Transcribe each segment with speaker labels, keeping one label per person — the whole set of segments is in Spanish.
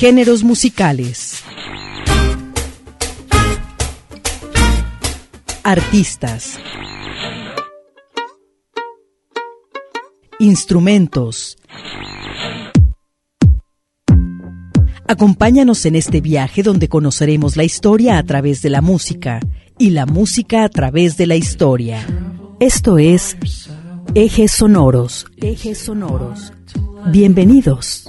Speaker 1: Géneros musicales. Artistas. Instrumentos. Acompáñanos en este viaje donde conoceremos la historia a través de la música y la música a través de la historia. Esto es Ejes Sonoros. Ejes Sonoros. Bienvenidos.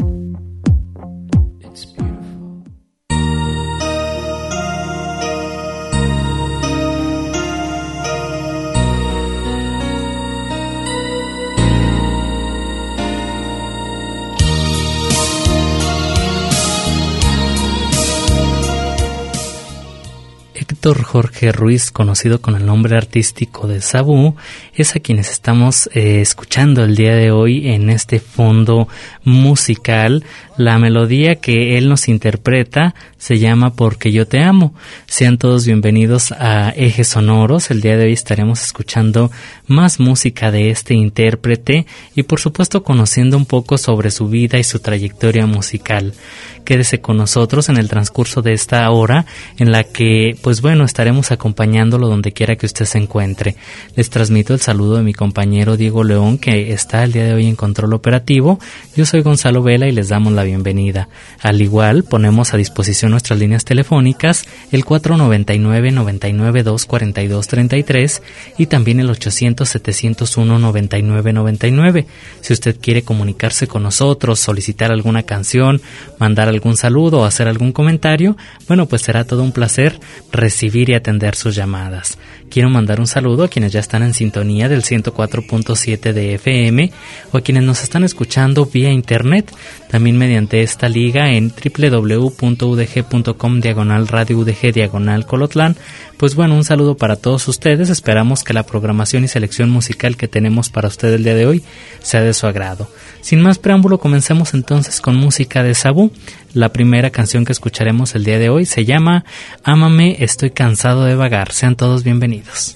Speaker 2: Héctor Jorge Ruiz, conocido con el nombre artístico de Sabu, es a quienes estamos escuchando el día de hoy en este fondo musical. La melodía que él nos interpreta se llama Porque yo te amo. Sean todos bienvenidos a Ejes Sonoros. El día de hoy estaremos escuchando más música de este intérprete y por supuesto conociendo un poco sobre su vida y su trayectoria musical. Quédese con nosotros en el transcurso de esta hora en la que, pues bueno, estaremos acompañándolo donde quiera que usted se encuentre. Les transmito el saludo de mi compañero Diego León, que está el día de hoy en control operativo. Yo soy Gonzalo Vela y les damos la bienvenida. Al igual, ponemos a disposición nuestras líneas telefónicas, el 499-99-242-33 y también el 800-701-9999. Si usted quiere comunicarse con nosotros, solicitar alguna canción, mandar algún saludo o hacer algún comentario, bueno, pues será todo un placer recibir y atender sus llamadas. Quiero mandar un saludo a quienes ya están en sintonía del 104.7 de FM o a quienes nos están escuchando vía internet, también mediante esta liga en www.udg.com/radio UDG/Colotlán. Pues bueno, un saludo para todos ustedes. Esperamos que la programación y selección musical que tenemos para usted el día de hoy sea de su agrado. Sin más preámbulo, comencemos entonces con música de Sabu. La primera canción que escucharemos el día de hoy se llama Ámame, estoy cansado de vagar. Sean todos bienvenidos.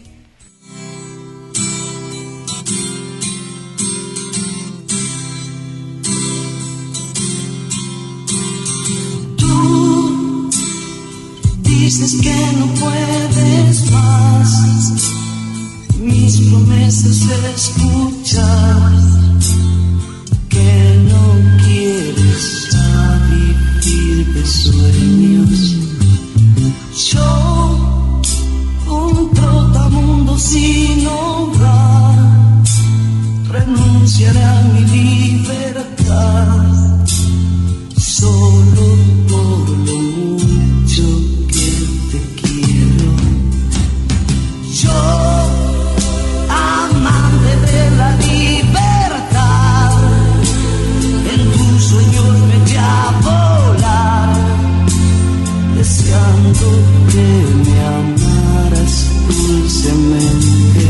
Speaker 3: Tú dices que no puedes más mis promesas escuchar, que no quieres vivir de sueños. Yo, un trotamundo sin hogar, renunciaré a mi libertad solo por lo mucho que te quiero. Yo, amante de la libertad, en tus sueños me eché a volar, deseando que me amaras dulcemente.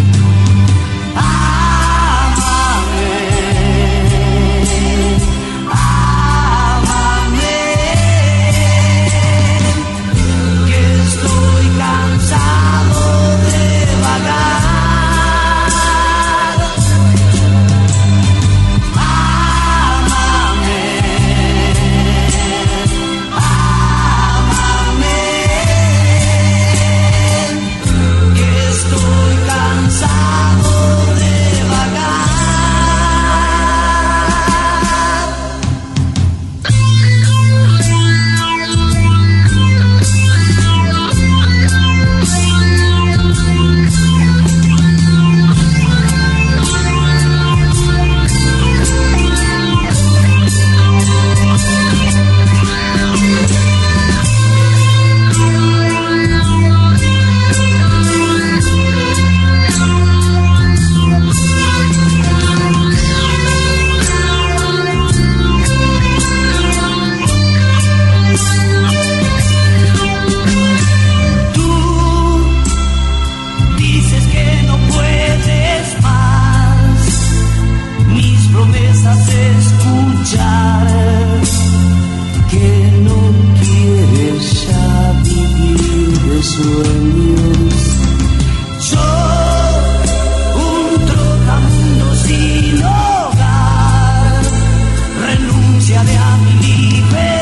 Speaker 3: Ámame, ámame, que estoy cansado de vagar. Renunciaré a mi libertad.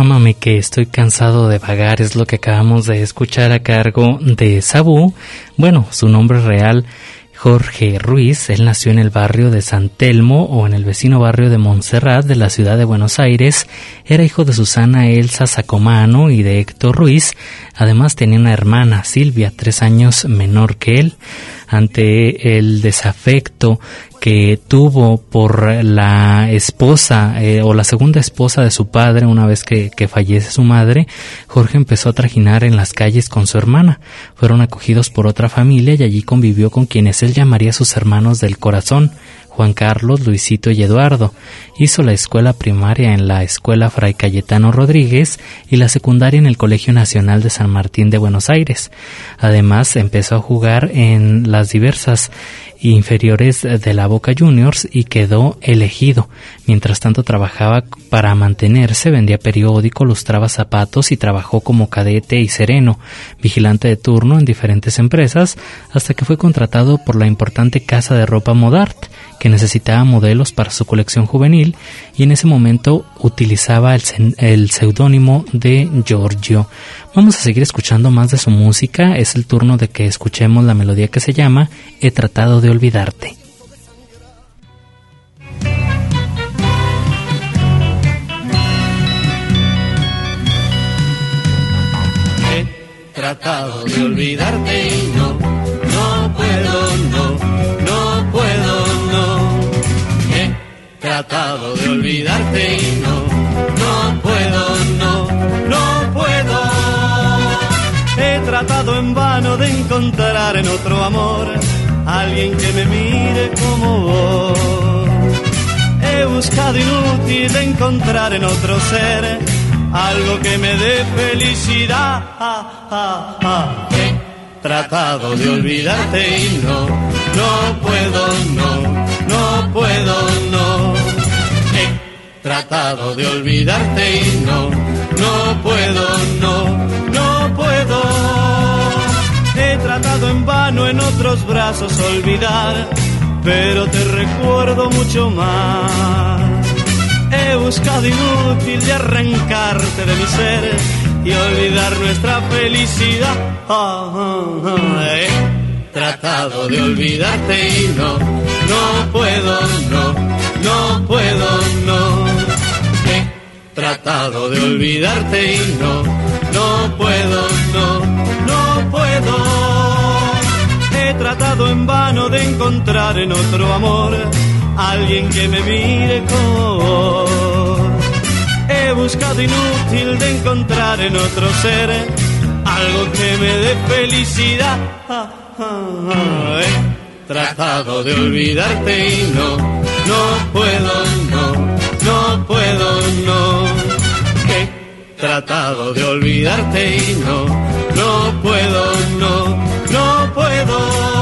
Speaker 2: Ámame que estoy cansado de vagar es lo que acabamos de escuchar a cargo de Sabú. Bueno, su nombre real, Jorge Ruiz. Él nació en el barrio de San Telmo o en el vecino barrio de Montserrat de la ciudad de Buenos Aires. Era hijo de Susana Elsa Sacomano y de Héctor Ruiz. Además tenía una hermana, Silvia, 3 años menor que él. Ante el desafecto que tuvo por la esposa o la segunda esposa de su padre una vez que fallece su madre, Jorge empezó a trajinar en las calles con su hermana. Fueron acogidos por otra familia y allí convivió con quienes él llamaría sus hermanos del corazón, Juan Carlos, Luisito y Eduardo. Hizo la escuela primaria en la Escuela Fray Cayetano Rodríguez y la secundaria en el Colegio Nacional de San Martín de Buenos Aires. Además, empezó a jugar en las diversas inferiores de la Boca Juniors y quedó elegido. Mientras tanto trabajaba para mantenerse, vendía periódico, lustraba zapatos y trabajó como cadete y sereno, vigilante de turno en diferentes empresas, hasta que fue contratado por la importante casa de ropa Modart, que necesitaba modelos para su colección juvenil, y en ese momento utilizaba el seudónimo de Giorgio. Vamos a seguir escuchando más de su música. Es el turno de que escuchemos la melodía que se llama He tratado de olvidarte.
Speaker 3: He tratado de olvidarte y no puedo, no puedo, no. He tratado de olvidarte y no puedo, no puedo. He tratado en vano de encontrar en otro amor alguien que me mire como vos. He buscado inútil de encontrar en otro ser algo que me dé felicidad. He tratado de olvidarte y no puedo, no puedo, no. He tratado de olvidarte y no puedo, no puedo. He tratado en vano en otros brazos olvidar, pero te recuerdo mucho más. He buscado inútil de arrancarte de mi ser y olvidar nuestra felicidad. He tratado de olvidarte y no puedo, no puedo, no. He tratado de olvidarte y no puedo, no puedo. He tratado en vano de encontrar en otro amor alguien que me mire como vos. He buscado inútil de encontrar en otro ser algo que me dé felicidad. He tratado de olvidarte y no puedo, no puedo, no. He tratado de olvidarte y no puedo, no puedo.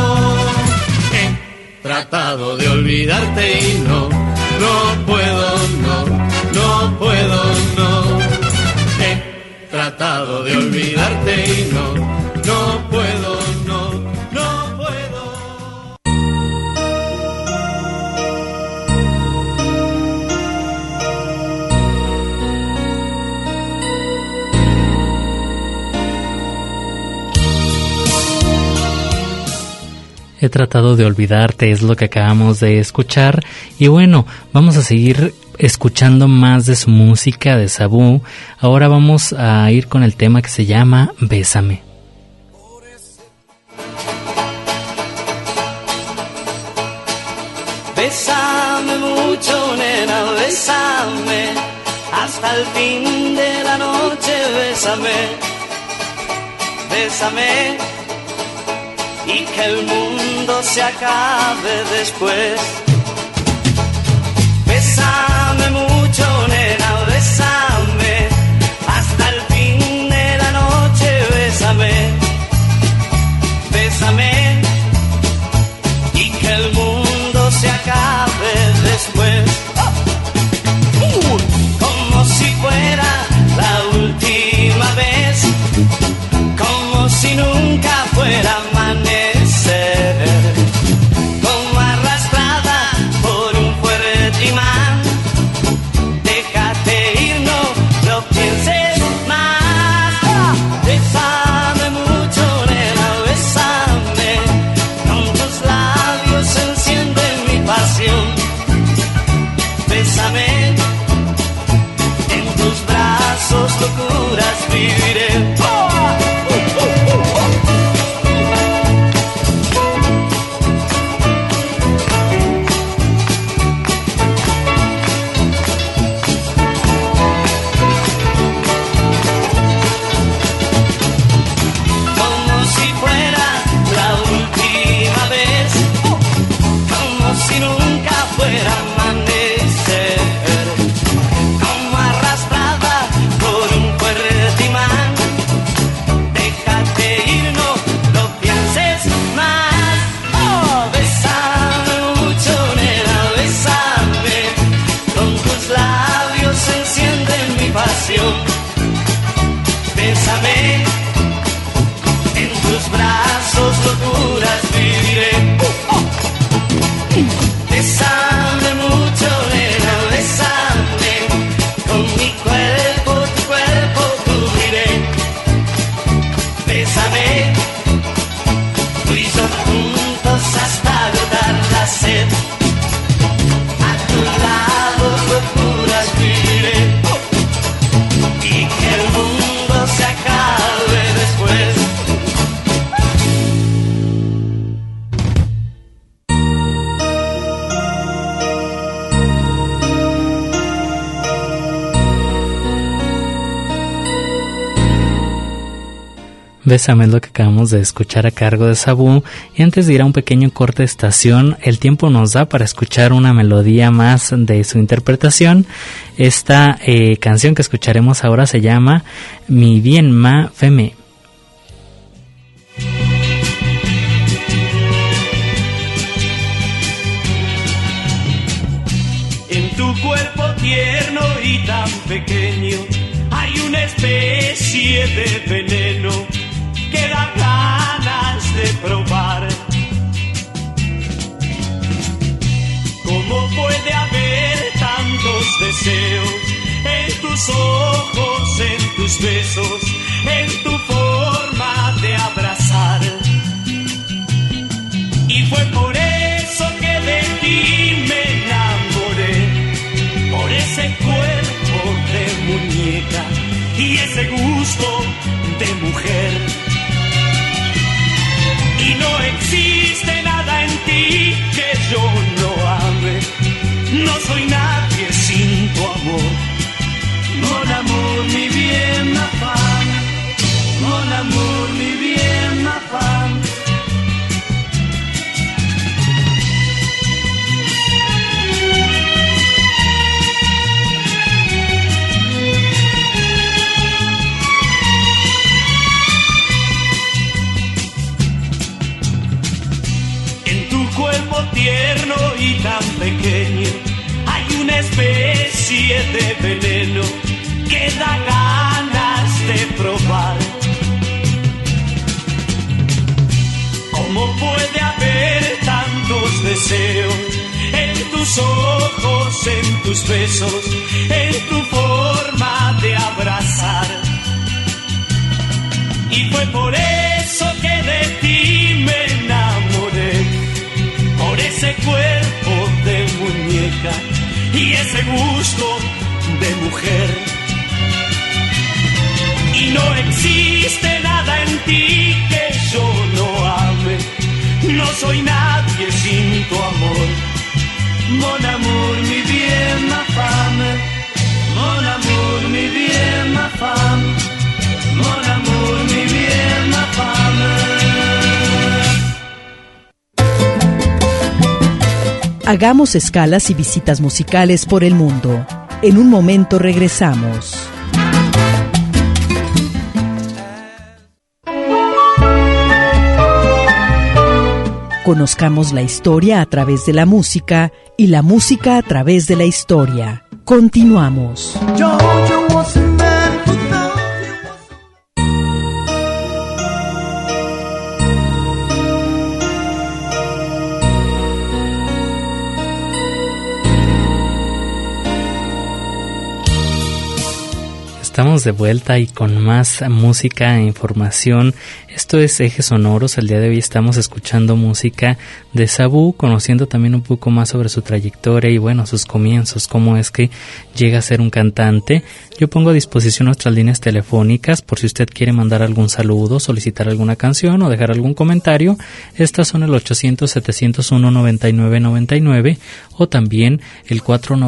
Speaker 3: He tratado de olvidarte y no puedo, no puedo, no. He tratado de olvidarte y no puedo, no puedo.
Speaker 2: He tratado de olvidarte es lo que acabamos de escuchar. Y bueno, vamos a seguir escuchando más de su música, de Sabú. Ahora vamos a ir con el tema que se llama Bésame.
Speaker 3: Bésame mucho, nena, bésame hasta el fin de la noche, bésame, bésame y que el mundo se acabe después. Bésame mucho, nena, bésame hasta el fin de la noche, bésame, bésame y que el mundo se acabe después. Como si fuera la última vez, como si nunca fuera amanecer, como arrastrada por un fuerte imán,
Speaker 2: Bésame es lo que acabamos de escuchar a cargo de Sabu. Y antes de ir a un pequeño corte de estación, el tiempo nos da para escuchar una melodía más de su interpretación. Esta canción que escucharemos ahora se llama Mi Bien Ma Feme.
Speaker 3: En tu cuerpo tierno y tan pequeño hay una especie de veneno que da ganas de probar. ¿Cómo puede haber tantos deseos en tus ojos, en tus besos, en tu forma de abrazar? Y fue por eso que de ti me enamoré, por ese cuerpo de muñeca y ese gusto de mujer. Y no existe nada en ti que yo no ame, no soy nadie sin tu amor. Mon amour, mi bien, ma femme, mon amour, mi bien, ma femme. Tierno y tan pequeño hay una especie de veneno que da ganas de probar. ¿Cómo puede haber tantos deseos en tus ojos, en tus besos, en tu forma de abrazar? Y fue por eso que de ti me enamoré, por ese cuerpo de muñeca y ese gusto de mujer. Y no existe nada en ti que yo no ame, no soy nadie sin tu amor. Mon amour, mi bien, ma femme, mon amour, mi bien, ma femme, mon amour, mi bien, ma femme.
Speaker 1: Hagamos escalas y visitas musicales por el mundo. En un momento regresamos. Conozcamos la historia a través de la música y la música a través de la historia. Continuamos.
Speaker 2: Estamos de vuelta y con más música e información. Esto es Ejes Sonoros. El día de hoy estamos escuchando música de Sabu, conociendo también un poco más sobre su trayectoria y bueno, sus comienzos, cómo es que llega a ser un cantante. Yo pongo a disposición nuestras líneas telefónicas por si usted quiere mandar algún saludo, solicitar alguna canción o dejar algún comentario. Estas son el 800-701-9999 o también el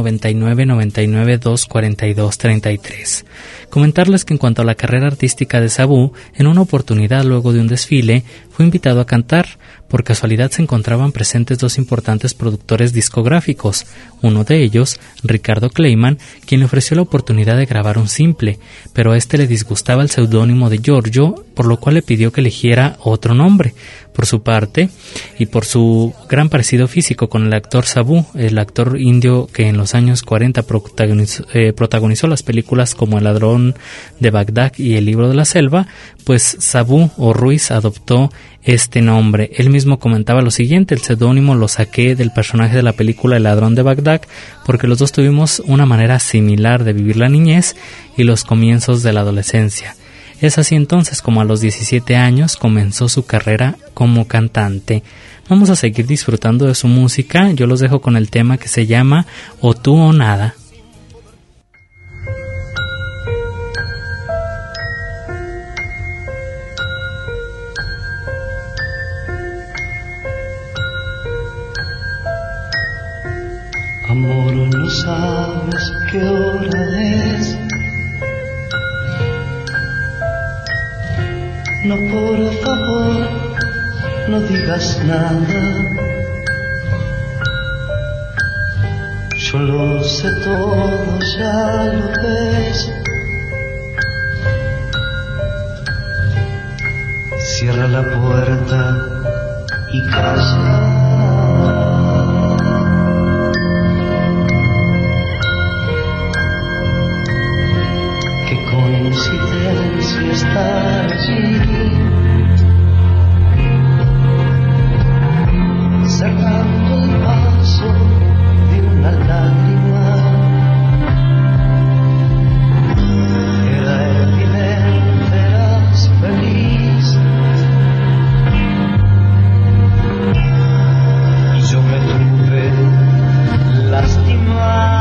Speaker 2: 499-99-242-33. Comentarles que en cuanto a la carrera artística de Sabu, en una oportunidad luego de un desfile, fue invitado a cantar. Por casualidad se encontraban presentes dos importantes productores discográficos, uno de ellos, Ricardo Kleiman, quien le ofreció la oportunidad de grabar un simple, pero a este le disgustaba el seudónimo de Giorgio, por lo cual le pidió que eligiera otro nombre. Por su parte, y por su gran parecido físico con el actor Sabu, el actor indio que en los años 40 protagonizó las películas como El ladrón de Bagdad y El libro de la selva, pues Sabu o Ruiz adoptó este nombre. Él mismo comentaba lo siguiente: el seudónimo lo saqué del personaje de la película El ladrón de Bagdad porque los dos tuvimos una manera similar de vivir la niñez y los comienzos de la adolescencia. Es así entonces como a los 17 años comenzó su carrera como cantante. Vamos a seguir disfrutando de su música. Yo los dejo con el tema que se llama O tú o nada.
Speaker 3: Amor, no sabes qué hora es.
Speaker 4: No, por favor, no digas nada. Yo lo sé todo, ya lo ves. Cierra la puerta y calla. Qué coincidencia estar allí, cerrando el paso de una lágrima. Era evidente, eras feliz, y yo me tuve lastimado.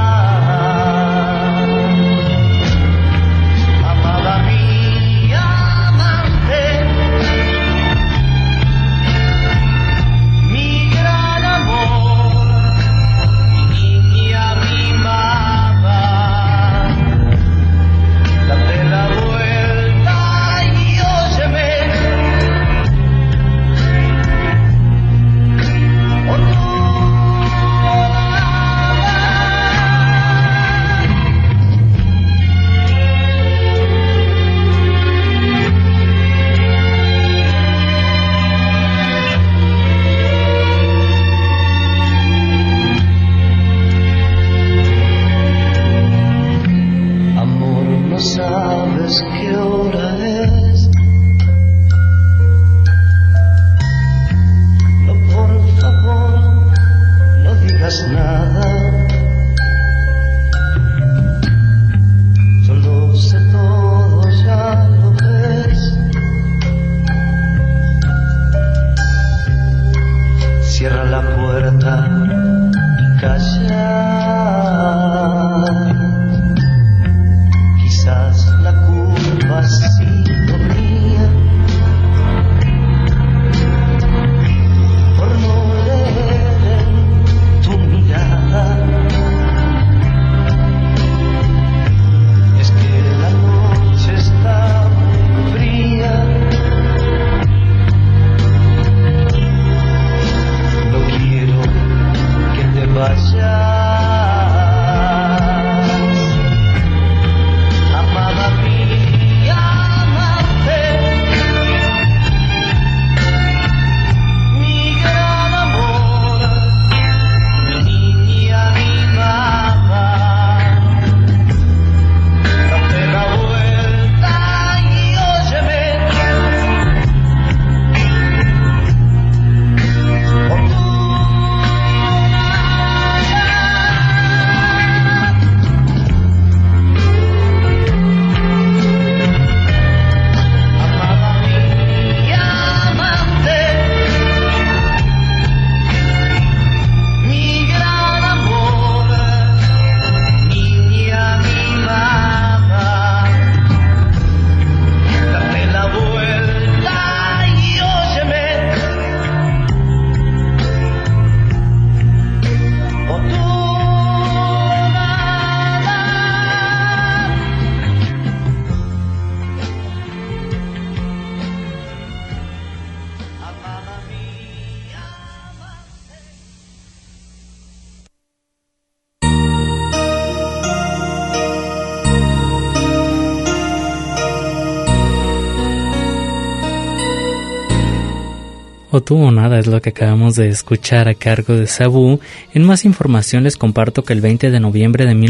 Speaker 2: O Tú o Nada es lo que acabamos de escuchar a cargo de Sabu. En más información les comparto que el 20 de noviembre de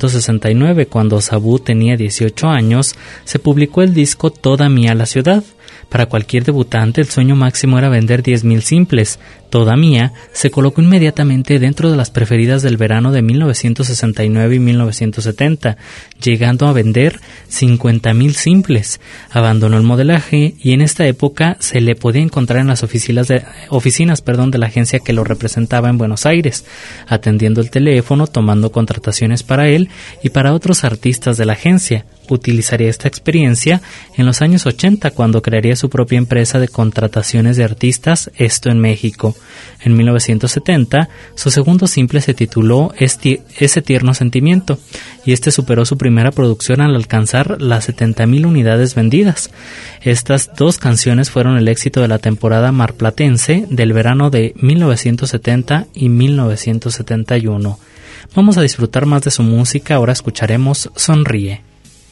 Speaker 2: 1969, cuando Sabu tenía 18 años, se publicó el disco Toda Mía la Ciudad. Para cualquier debutante el sueño máximo era vender 10,000 simples. Toda Mía se colocó inmediatamente dentro de las preferidas del verano de 1969 y 1970, llegando a vender 50,000 simples. Abandonó el modelaje y en esta época se le podía encontrar en las oficinas de la agencia que lo representaba en Buenos Aires, atendiendo el teléfono, tomando contrataciones para él y para otros artistas de la agencia. Utilizaría esta experiencia en los años 80 cuando crearía crearía su propia empresa de contrataciones de artistas, esto en México. En 1970, su segundo simple se tituló Ese tierno sentimiento, y este superó su primera producción al alcanzar las 70,000 unidades vendidas. Estas dos canciones fueron el éxito de la temporada marplatense del verano de 1970 y 1971. Vamos a disfrutar más de su música, ahora escucharemos Sonríe.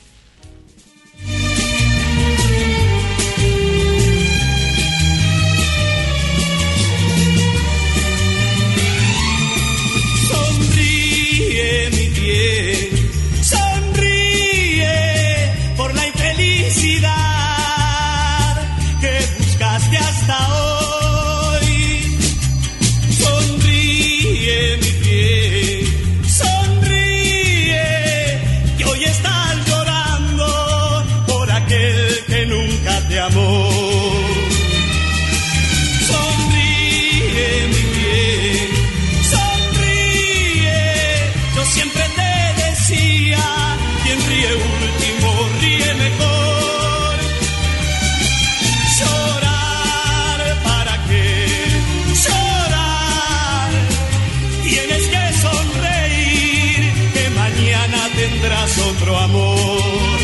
Speaker 3: Otro amor,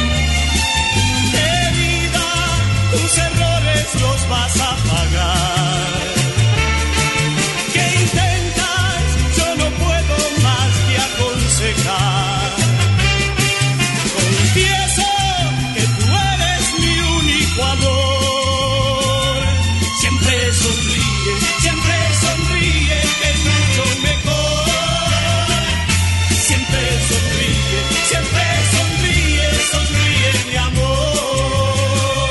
Speaker 3: querida, tus errores los vas a pagar. ¿Qué intentas? Yo no puedo más que aconsejar. Confieso que tú eres mi único amor. Siempre sonríe, que es mucho mejor. Siempre sonríe, mi amor.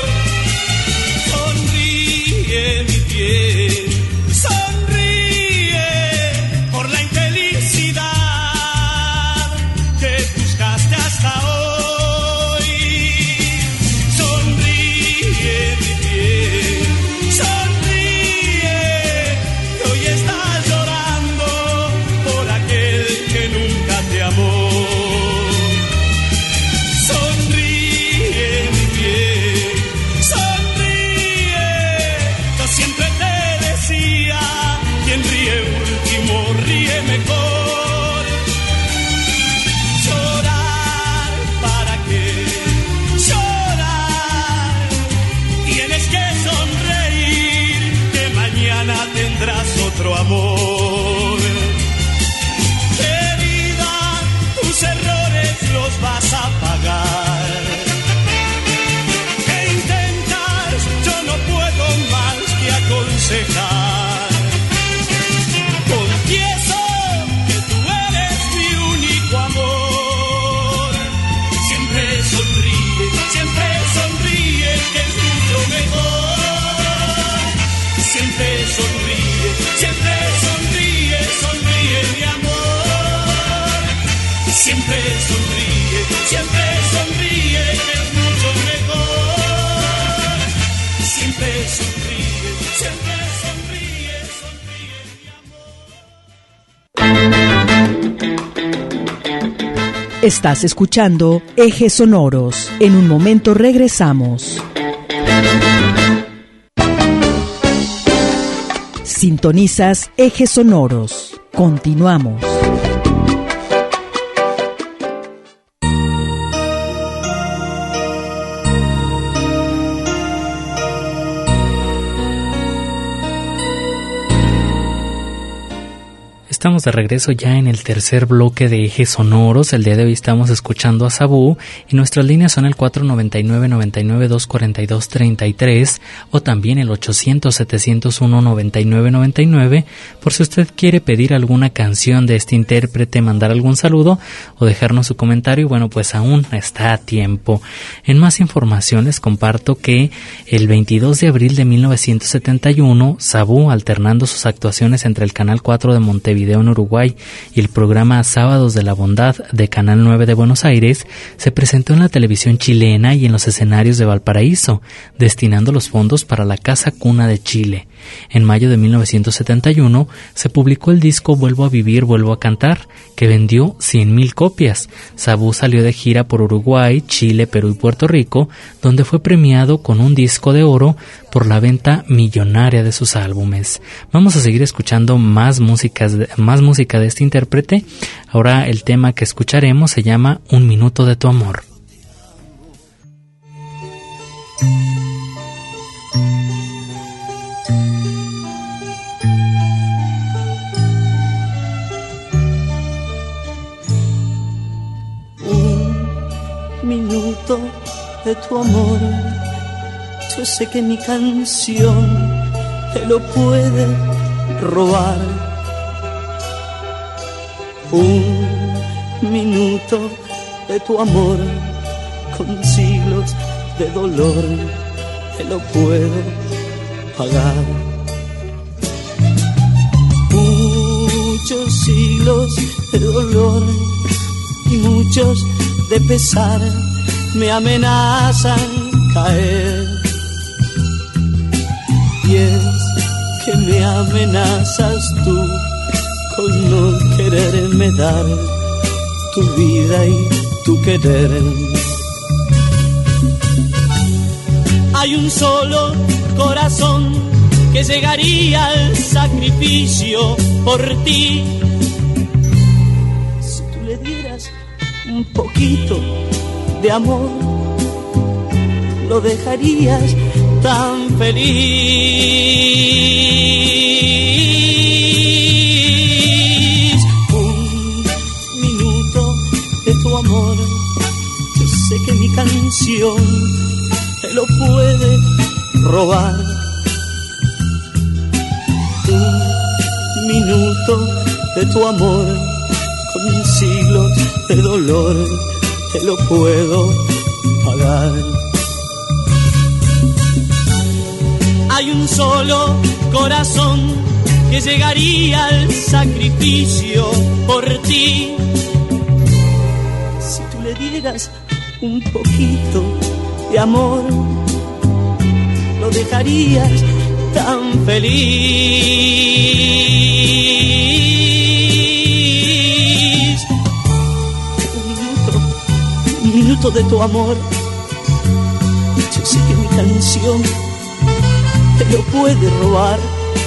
Speaker 3: Sonríe, mi piel, sonríe por la infelicidad que buscaste hasta hoy. Sonríe, mi piel, sonríe, que hoy estás llorando por aquel que nunca te amó. Ríe mejor. Llorar, ¿para qué? Llorar. Tienes que sonreír, que mañana tendrás otro amor. Querida, tus errores los vas a pagar. ¿Qué intentas? Yo no puedo más que aconsejar. Sonríe, mi amor. Siempre sonríe, que es mucho mejor. Siempre sonríe, mi amor.
Speaker 1: Estás escuchando Ejes Sonoros. En un momento regresamos. Sintonizas Ejes Sonoros. Continuamos.
Speaker 2: Estamos de regreso ya en el tercer bloque de Ejes Sonoros. El día de hoy estamos escuchando a Sabú y nuestras líneas son el 499-99-242-33 o también el 800-701-9999 por si usted quiere pedir alguna canción de este intérprete, mandar algún saludo o dejarnos su comentario. Bueno, pues aún está a tiempo. En más información les comparto que el 22 de abril de 1971, Sabú, alternando sus actuaciones entre el Canal 4 de Montevideo Montevideo en Uruguay y el programa Sábados de la Bondad de Canal 9 de Buenos Aires, se presentó en la televisión chilena y en los escenarios de Valparaíso, destinando los fondos para la Casa Cuna de Chile. En mayo de 1971 se publicó el disco Vuelvo a vivir, vuelvo a cantar, que vendió 100,000 copias. Sabú salió de gira por Uruguay, Chile, Perú y Puerto Rico, donde fue premiado con un disco de oro por la venta millonaria de sus álbumes. Vamos a seguir escuchando más música de este intérprete. Ahora el tema que escucharemos se llama Un minuto de tu amor.
Speaker 4: Minuto de tu amor, yo sé que mi canción te lo puede robar. Un minuto de tu amor, con siglos de dolor, te lo puedo pagar. Muchos siglos de dolor y muchos de pesar me amenazan caer, y es que me amenazas tú con no quererme dar tu vida y tu querer. Hay un solo corazón que llegaría al sacrificio por ti. Si tú le dieras un poquito de amor, lo dejarías tan feliz. Un minuto de tu amor, yo sé que mi canción te lo puede robar. Un minuto de tu amor, con siglos de dolor, te lo puedo pagar. Hay un solo corazón que llegaría al sacrificio por ti. Si tú le dieras un poquito de amor, lo dejarías tan feliz. Un minuto de tu amor, yo sé que mi canción te lo puede robar.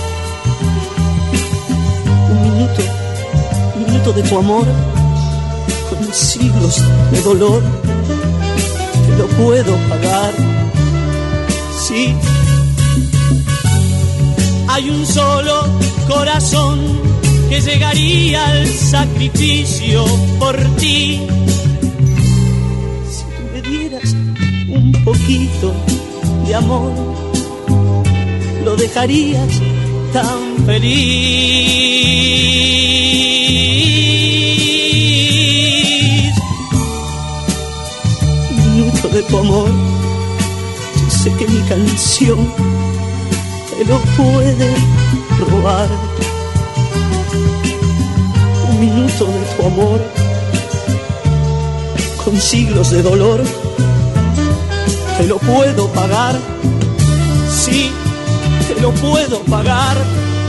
Speaker 4: Un minuto de tu amor, con siglos de dolor, te lo puedo pagar. Sí. Hay un solo corazón que llegaría al sacrificio por ti. Si tú me dieras un poquito de amor, lo dejarías tan feliz. Un minuto de tu amor, yo sé que mi canción te lo puede robar. Un minuto de tu amor, con siglos de dolor, te lo puedo pagar. Sí, te lo puedo pagar.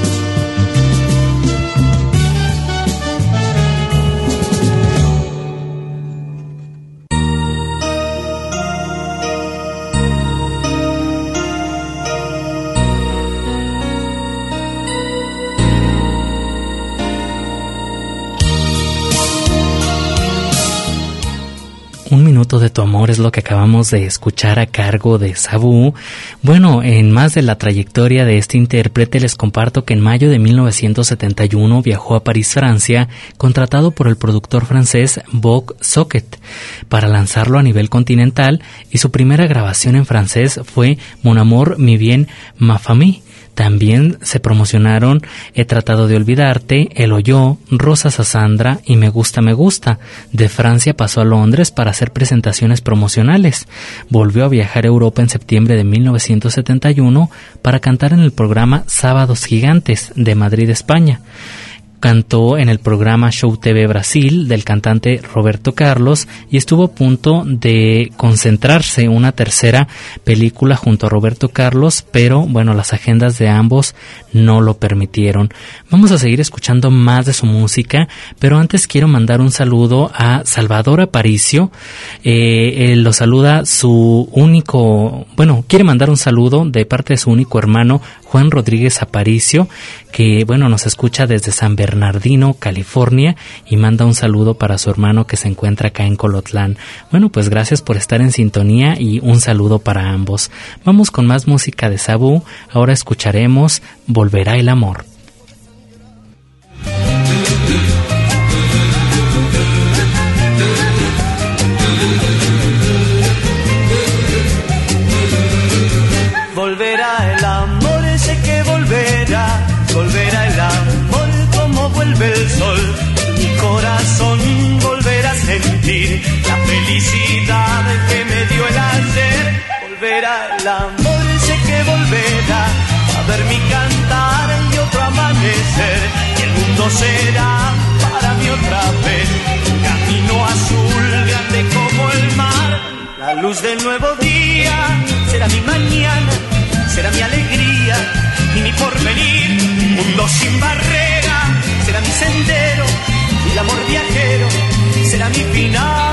Speaker 2: Un minuto de tu amor es lo que acabamos de escuchar a cargo de Sabú. Bueno, en más de la trayectoria de este intérprete les comparto que en mayo de 1971 viajó a París, Francia, contratado por el productor francés Bob Socket para lanzarlo a nivel continental, y su primera grabación en francés fue Mon amour, mi bien, ma famille. También se promocionaron He tratado de olvidarte, El Oyó, Rosa Sassandra y Me gusta, me gusta. De Francia pasó a Londres para hacer presentaciones promocionales. Volvió a viajar a Europa en septiembre de 1971 para cantar en el programa Sábados Gigantes de Madrid, España. cantó en el programa Show TV Brasil del cantante Roberto Carlos y estuvo a punto de concentrarse una tercera película junto a Roberto Carlos, pero bueno, las agendas de ambos no lo permitieron. Vamos a seguir escuchando más de su música, pero antes quiero mandar un saludo a Salvador Aparicio. Lo saluda su único, bueno, quiere mandar un saludo de parte de su único hermano Juan Rodríguez Aparicio, que bueno, nos escucha desde San Bernardino, California, y manda un saludo para su hermano que se encuentra acá en Colotlán. Bueno, pues gracias por estar en sintonía y un saludo para ambos. Vamos con más música de Sabu. Ahora escucharemos Volverá el amor.
Speaker 4: Volverá el amor, sé que volverá. Volverá el amor como vuelve el sol. Mi corazón volverá a sentir la felicidad que me dio el ayer. Volverá el amor, sé que volverá a ver mi cantar y otro amanecer. Y el mundo será para mí otra vez un camino azul grande como el mar. La luz del nuevo día será mi mañana, será mi alegría y mi porvenir. Un mundo sin barrera será mi sendero y el amor viajero será mi final.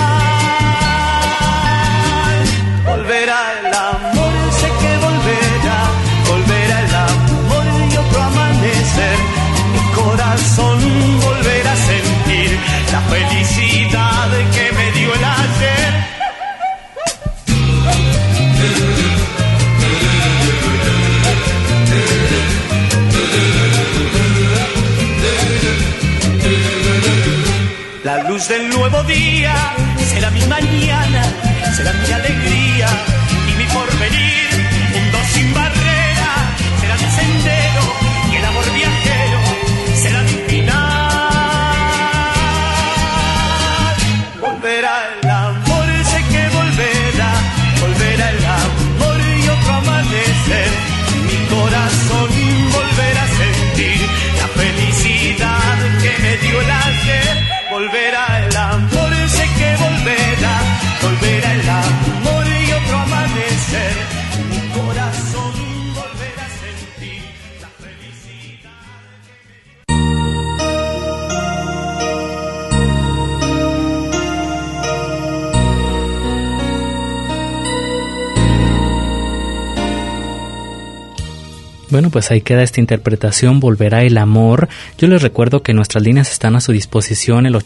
Speaker 4: Volverá el amor, sé que volverá. Volverá el amor y otro amanecer. Mi corazón volverá a sentir la felicidad que me dio el ayer. La luz del nuevo día será mi mañana, será mi alegría y mi porvenir. Un mundo sin barrera será mi sendero y el amor viajero será mi final. Volverá el amor, sé que volverá. Volverá el amor y otro amanecer. Mi corazón volverá a sentir la felicidad que me dio el ayer. Volverá el amor, sé que volverá. Volverá el amor y otro amanecer. Mi corazón volverá a sentir la felicidad.
Speaker 2: Bueno, pues ahí queda esta interpretación, Volverá el amor. Yo les recuerdo que nuestras líneas están a su disposición, el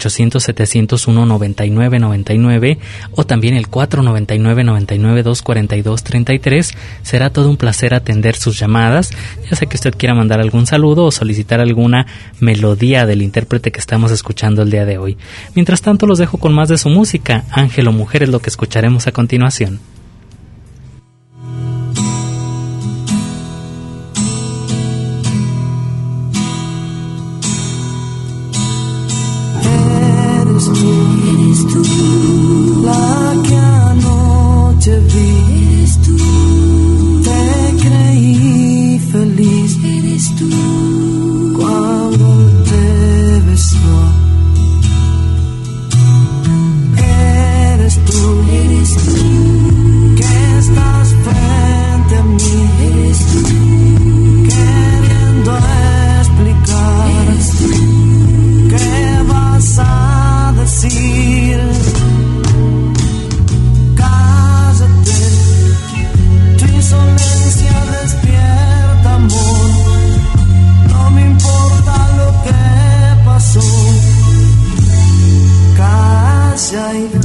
Speaker 2: 800-701-9999 o también el 499-99-242-33. Será todo un placer atender sus llamadas, ya sea que usted quiera mandar algún saludo o solicitar alguna melodía del intérprete que estamos escuchando el día de hoy. Mientras tanto, los dejo con más de su música. Ángel o Mujer es lo que escucharemos a continuación.
Speaker 4: Eres tú, la que anoche vi. Eres tú, te creí feliz. Eres tú, cuando te besó. Eres tú, que estás frente a mí. Eres tú, queriendo explicar. Eres tú, ¿qué vas a decir? Cállate, tu insolencia despierta amor. No me importa lo que pasó. Calla y ve.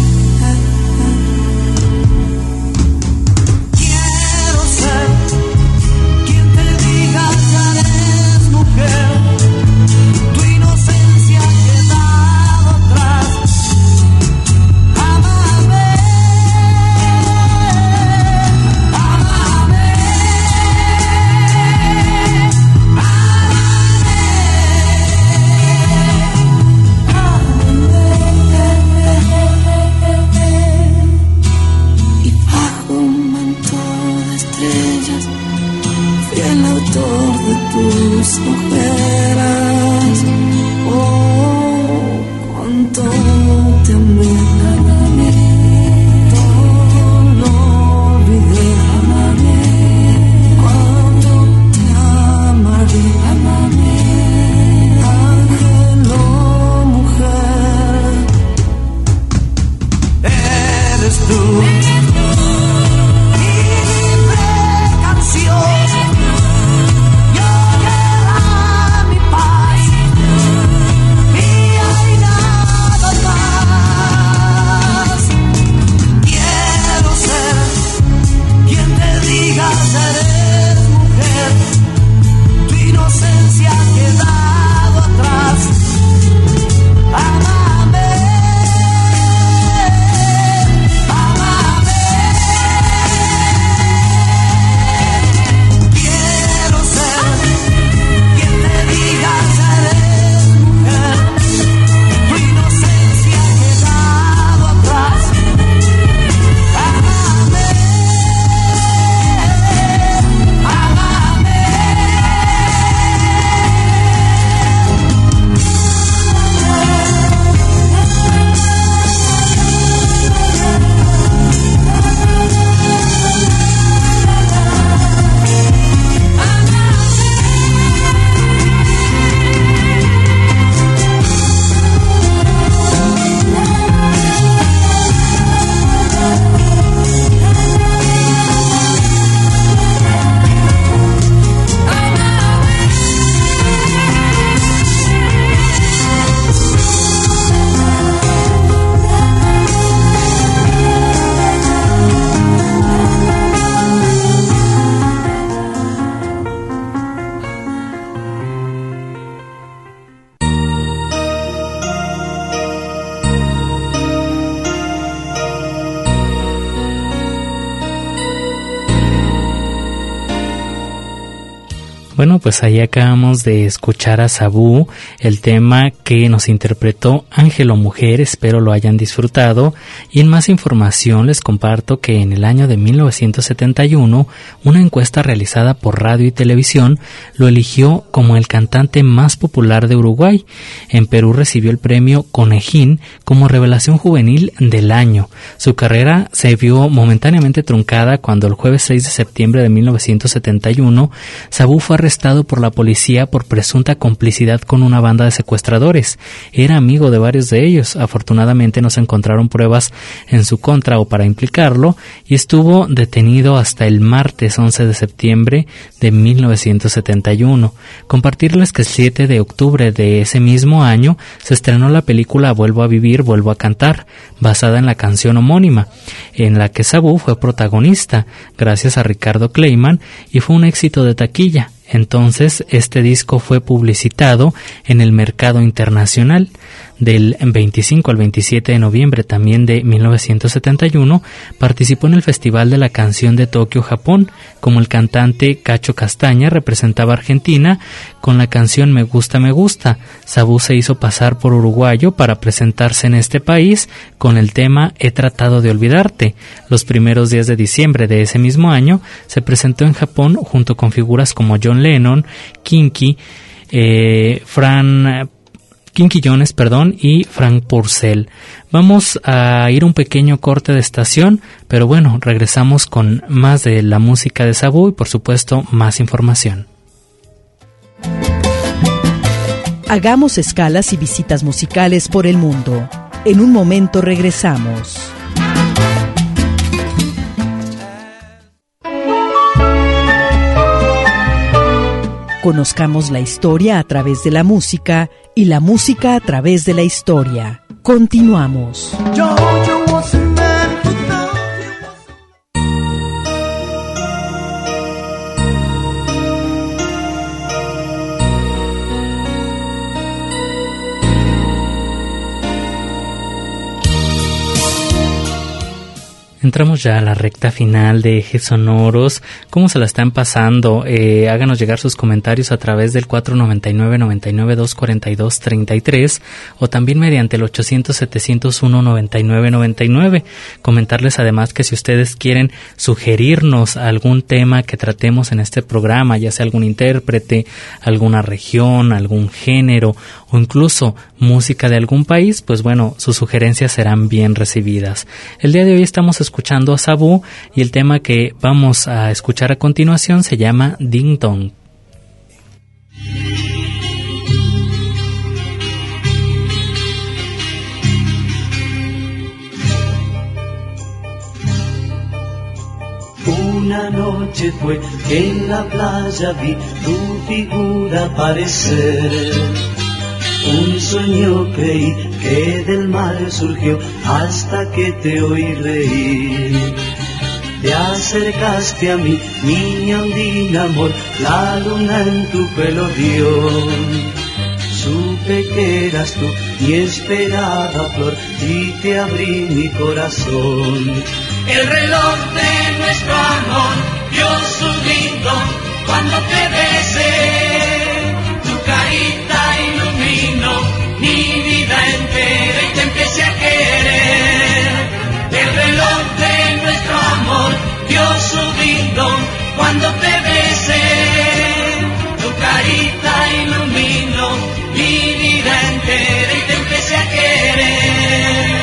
Speaker 4: Quiero ser quien te diga ya eres mujer. Tu inocencia quedado atrás. Amame, amame, amame. Y bajo un manto de estrellas fui el autor de tus ojeras.
Speaker 2: Bueno, pues ahí acabamos de escuchar a Sabú, el tema que nos interpretó Ángelo Mujer, espero lo hayan disfrutado. Y en más información les comparto que en el año de 1971, una encuesta realizada por Radio y Televisión lo eligió como el cantante más popular de Uruguay. En Perú recibió el premio Conejín como revelación juvenil del año. Su carrera se vio momentáneamente truncada cuando el jueves 6 de septiembre de 1971, Sabú fue arrestado por la policía por presunta complicidad con una banda de secuestradores. Era amigo de varios de ellos. Afortunadamente no se encontraron pruebas en su contra o para implicarlo, y estuvo detenido hasta el martes 11 de septiembre de 1971. Compartirles que el 7 de octubre de ese mismo año se estrenó la película Vuelvo a vivir, vuelvo a cantar, basada en la canción homónima, en la que Sabú fue protagonista, gracias a Ricardo Kleiman, y fue un éxito de taquilla. Entonces, este disco fue publicitado en el mercado internacional. Del 25 al 27 de noviembre también de 1971, participó en el Festival de la Canción de Tokio, Japón, como el cantante Cacho Castaña representaba a Argentina con la canción Me Gusta, Me Gusta. Sabú se hizo pasar por uruguayo para presentarse en este país con el tema He tratado de olvidarte. Los primeros días de diciembre de ese mismo año se presentó en Japón junto con figuras como John Lennon, Kinky Jones, y Frank Purcell. Vamos a ir un pequeño corte de estación, pero bueno, regresamos con más de la música de Sabú y por supuesto más información.
Speaker 1: Hagamos escalas y visitas musicales por el mundo. En un momento regresamos. Conozcamos la historia a través de la música y la música a través de la historia. Continuamos.
Speaker 2: Entramos ya a la recta final de Ejes Sonoros. ¿Cómo se la están pasando? Háganos llegar sus comentarios a través del 499-99-242-33 o también mediante el 800-701-9999. Comentarles además que si ustedes quieren sugerirnos algún tema que tratemos en este programa, ya sea algún intérprete, alguna región, algún género o incluso música de algún país, pues bueno, sus sugerencias serán bien recibidas. El día de hoy estamos escuchando a Sabú y el tema que vamos a escuchar a continuación se llama Ding Dong.
Speaker 4: Una noche fue que en la playa vi tu figura aparecer. Un sueño creí que del mar surgió hasta que te oí reír. Te acercaste a mí, niña ondina amor, la luna en tu pelo dio. Supe que eras tú, mi esperada flor, y te abrí mi corazón. El reloj de nuestro amor dio su lindo cuando te besé. Tu carita iluminó mi vida entera y te empecé a querer. El reloj de nuestro amor dio su lindo cuando te besé. Tu carita iluminó mi vida entera y te empecé a querer.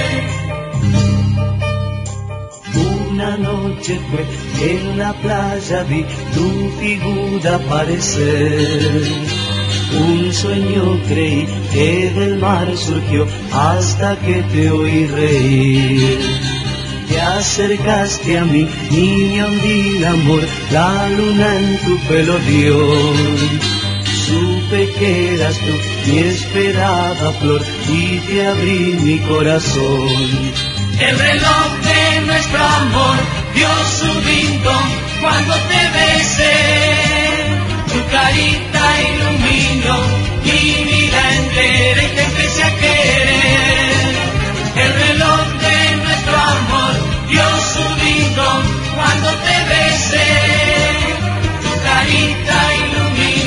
Speaker 4: Una noche fue que en la playa vi tu figura aparecer. Un sueño creí que del mar surgió hasta que te oí reír. Te acercaste a mí, niña ondina amor, la luna en tu pelo dio. Supe que eras tú, mi esperada flor, y te abrí mi corazón. El reloj de nuestro amor dio su rincón cuando te besé. Tu carita iluminó mi vida entera y te empecé a querer. El reloj de nuestro amor dio su rincón cuando te besé. Tu carita iluminó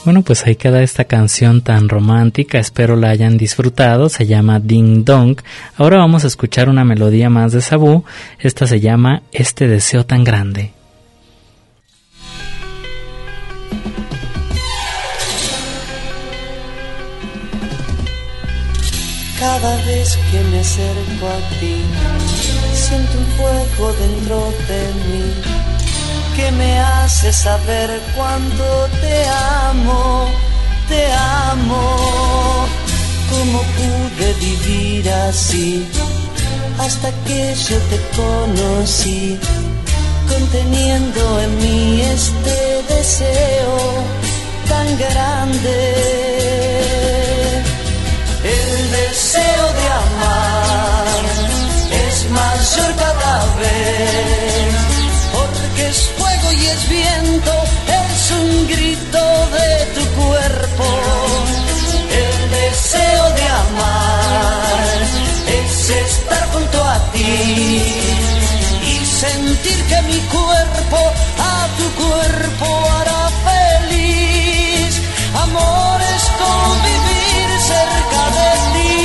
Speaker 2: Bueno, pues ahí queda esta canción tan romántica, espero la hayan disfrutado, se llama Ding Dong. Ahora vamos a escuchar una melodía más de Sabú, esta se llama Este deseo tan grande.
Speaker 5: Cada vez que me acerco a ti, siento un fuego dentro de mí que me hace saber cuánto te amo, te amo. ¿Cómo pude vivir así hasta que yo te conocí, conteniendo en mí este deseo tan grande? El deseo de amar es mayor cada vez, porque es fuego y es viento, es un grito de tu cuerpo. El deseo de amar es estar junto a ti y sentir que mi cuerpo a tu cuerpo hará feliz. Amor es convivir cerca de ti.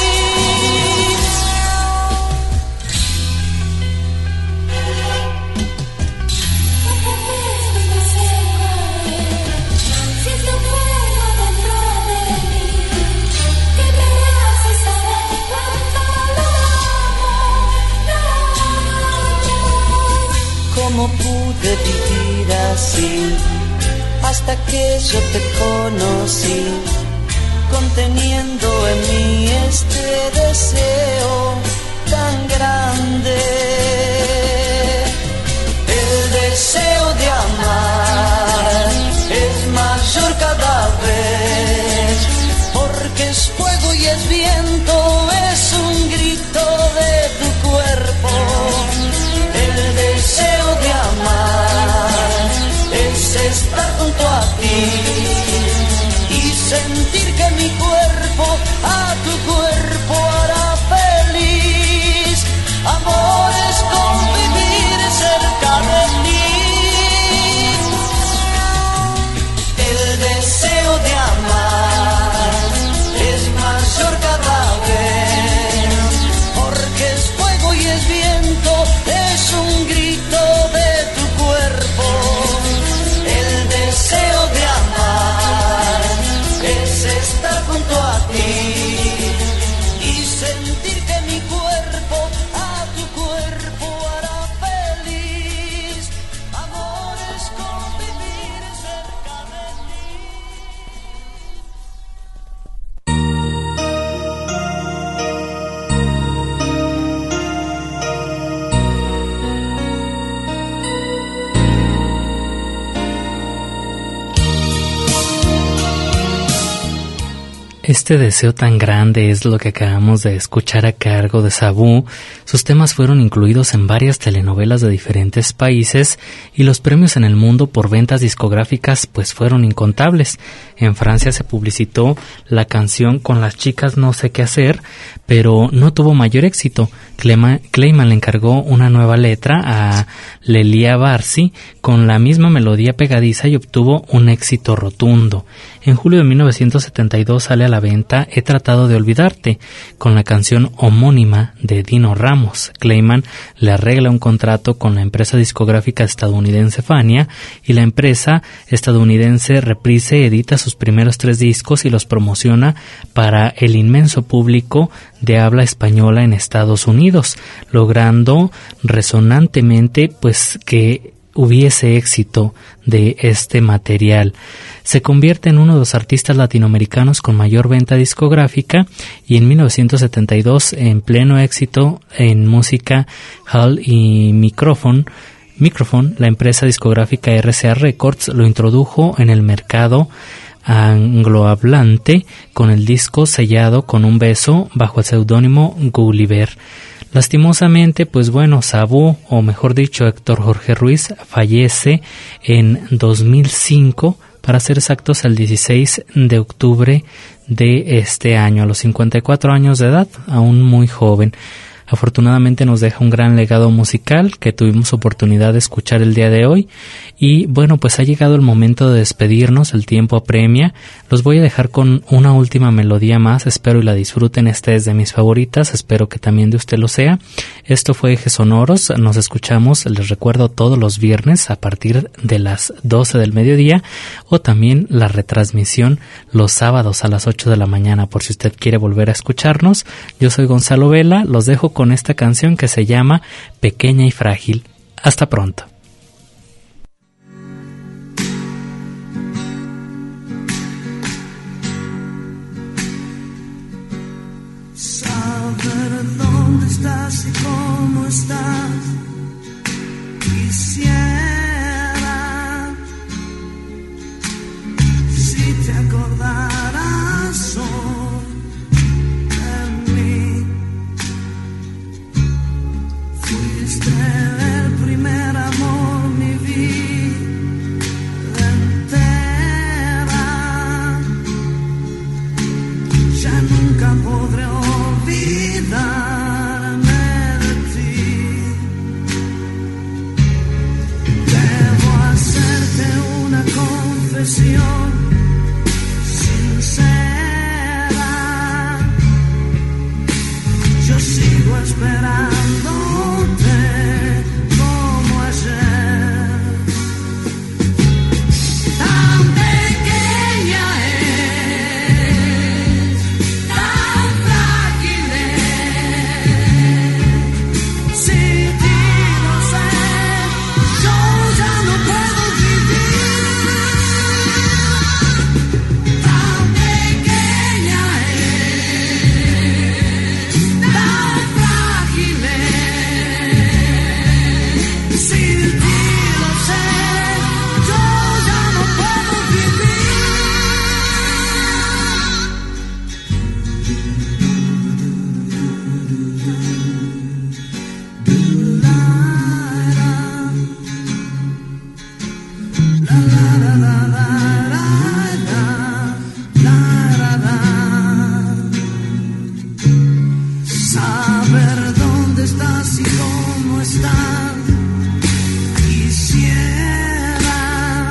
Speaker 5: ¿Cómo pude vivir así hasta que yo te conocí, conteniendo en mí este deseo tan grande? El deseo de amar es mayor cada vez, porque es fuego y es viento, es un grito de tu cuerpo. El deseo de amar es estar junto a ti y sentir que mi cuerpo a tu cuerpo hará feliz. Amor es convivir cerca de ti. El deseo de amar es mayor cada vez, porque es fuego y es viento, es un grito de tu cuerpo. El deseo de amar es estar junto a ti y sentir que mi cuerpo a tu cuerpo hará feliz. Amor es convivir cerca de ti.
Speaker 2: Este deseo tan grande es lo que acabamos de escuchar a cargo de Sabú. Sus temas fueron incluidos en varias telenovelas de diferentes países y los premios en el mundo por ventas discográficas pues fueron incontables. En Francia se publicitó la canción Con las chicas no sé qué hacer, pero no tuvo mayor éxito. Clayman le encargó una nueva letra a Lelia Barsi con la misma melodía pegadiza y obtuvo un éxito rotundo. En julio de 1972 sale a la venta He tratado de olvidarte, con la canción homónima de Dino Ramos. Clayman le arregla un contrato con la empresa discográfica estadounidense Fania y la empresa estadounidense Reprise edita sus primeros 3 discos y los promociona para el inmenso público de habla española en Estados Unidos, logrando resonantemente pues que hubiese éxito de este material. Se convierte en uno de los artistas latinoamericanos con mayor venta discográfica y en 1972, en pleno éxito en música, Hall y Microphone, la empresa discográfica RCA Records lo introdujo en el mercado anglohablante con el disco sellado con un beso bajo el seudónimo Gulliver. Lastimosamente, pues bueno, Sabú, o mejor dicho Héctor Jorge Ruiz, fallece en 2005, para ser exactos el 16 de octubre de este año, a los 54 años de edad, aún muy joven. afortunadamente nos deja un gran legado musical que tuvimos oportunidad de escuchar el día de hoy. Y bueno, pues ha llegado el momento de despedirnos, el tiempo apremia. Los voy a dejar con una última melodía más, espero y la disfruten. Esta es de mis favoritas, espero que también de usted lo sea. Esto fue Ejes Sonoros, nos escuchamos, les recuerdo, todos los viernes a partir de las 12 del mediodía, o también la retransmisión los sábados a las 8 de la mañana, por si usted quiere volver a escucharnos. Yo soy Gonzalo Vela, los dejo con esta canción que se llama Pequeña y Frágil. Hasta pronto.
Speaker 6: Saber dónde estás y cómo estás, quisiera, si te acordaras hoy de mí. Fuiste el primer amor, mi vida entera. Ya nunca podré olvidarme de ti. Debo hacerte una confesión sincera. Yo sigo esperándote como ayer. Tan pequeña es, tan frágil es. Sin ti no sé, yo ya no puedo vivir. Tan pequeña es, tan frágil es. Sin ti lo sé, yo ya no puedo vivir. Saber dónde estás y cómo estás, quisiera,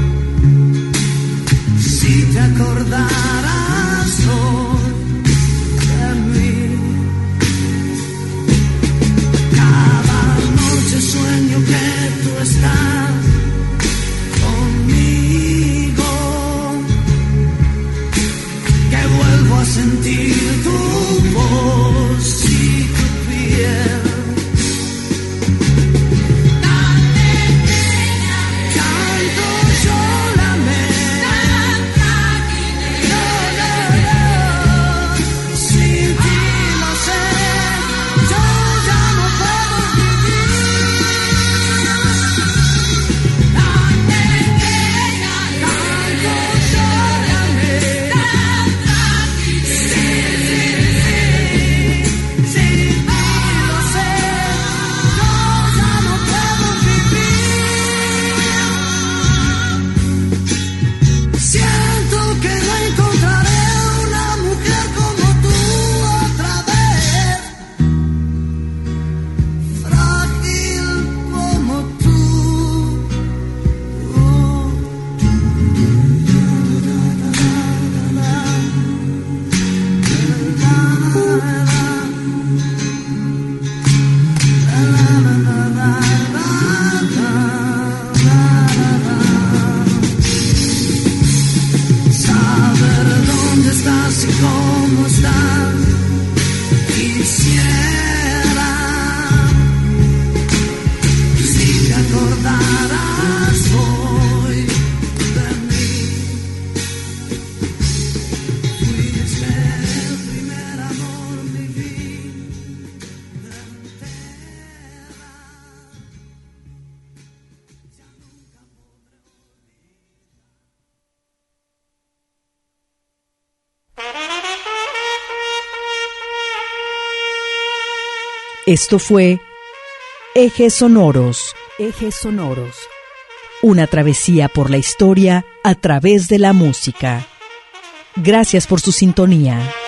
Speaker 6: si te acordaras hoy de mí. Cada noche sueño que tú estás conmigo, que vuelvo a sentir tu voz y tu piel. Tan pequeña, canto yo la tan frágil, sin ti lo sé, yo ya no puedo vivir. Tan pequeña, canto yo la tan frágil, sin ti lo sé, yo ya no puedo vivir. Siento que no encontraré una mujer como tú otra vez, frágil como tú. Saber dónde estás y cómo estás, quisiera, si te acordaras hoy de mí. Fuiste el primer amor, mi vida entera.
Speaker 1: Esto fue Ejes Sonoros. Ejes Sonoros. Una travesía por la historia a través de la música. Gracias por su sintonía.